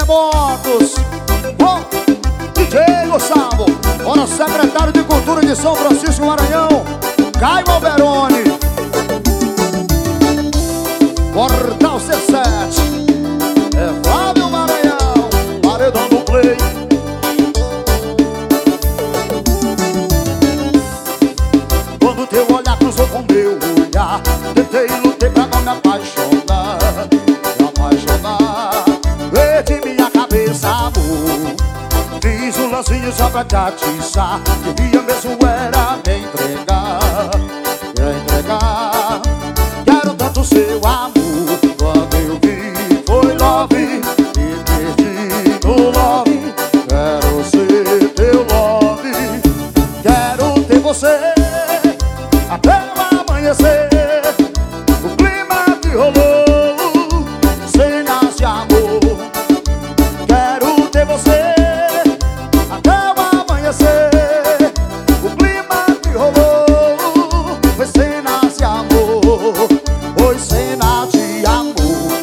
Terremotos. Bom, DJ Gustavo. Ora, secretário de Cultura de São Francisco, Maranhão, Caio Alberoni. Portal C7. É Flávio Maranhão, paredão do play. Quando teu olhar cruzou com meu olhar, tentei e lutei pra não me apaixonar. Me apaixonar. Perdi minha cabeça, amor. Fiz um lancinho só pra te atiçar. Devia mesmo era me entregar. Me entregar. Quero tanto seu amor. Quando eu vi foi love. Me perdi no love. Quero ser teu love. Quero ter você até o amanhecer. O clima que rolou, cenas de amor. Quero ter você até o amanhecer. O clima que rolou foi cenas de amor. Foi cenas de amor.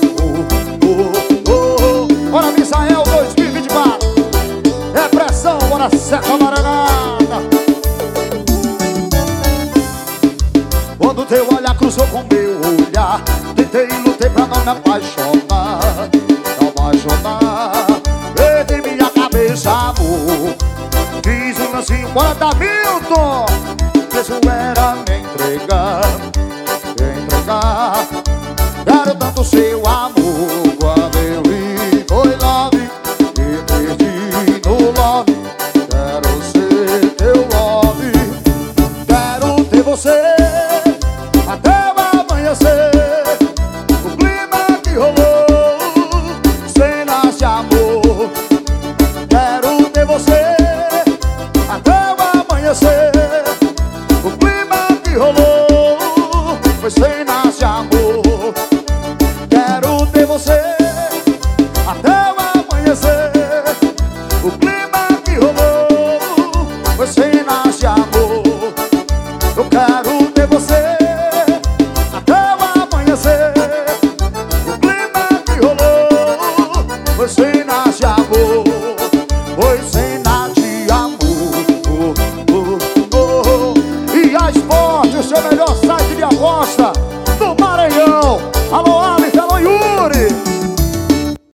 Bora Misael 2024. É pressão, bora Serra Maranhada. Quando teu olhar cruzou com meu olhar, tentei e lutei pra não me apaixonar. Me apaixonar. Perdi minha cabeça, amor. Fiz um lancinho, bora Davi.